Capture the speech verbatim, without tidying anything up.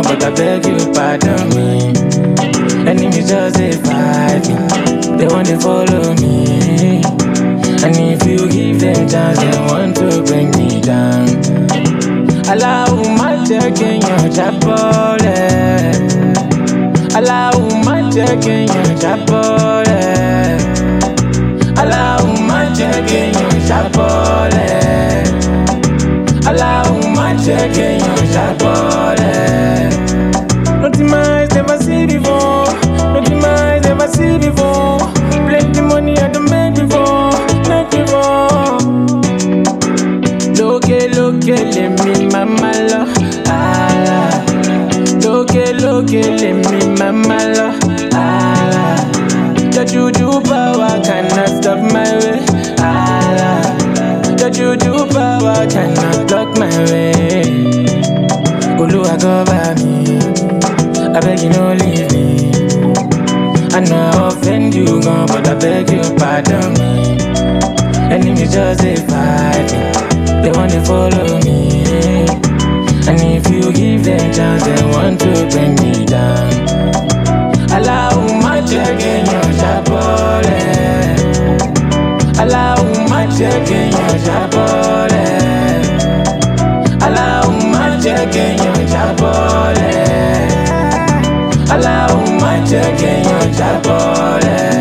gone, but I beg you pardon me. Enemies just they fight me, they want to follow me. And if you give them chance, they want to bring me down. Allow my check in your chapel. Allow my check in your chapel. Allow my check in your chapel. Allow my check in your chapel. Nothing my eyes never see before. Nothing my eyes never see before. Plenty money I don't make before. Make before. Loke, loke, let me mama lo. Ah, loke, loke, let me mama lo. Ah, the juju power cannot stop my way. Ah, the juju power cannot block my way. Oluwa cover me, I beg you no leave me. I know I offend you, gone, but I beg you pardon me. Enemies just they fight me, they want to follow me. And if you give them chance, they want to bring me down. Allow my check in your chapel. Allow my check in your chapel. Allow my check in your chapel. Allow my check in your chapel.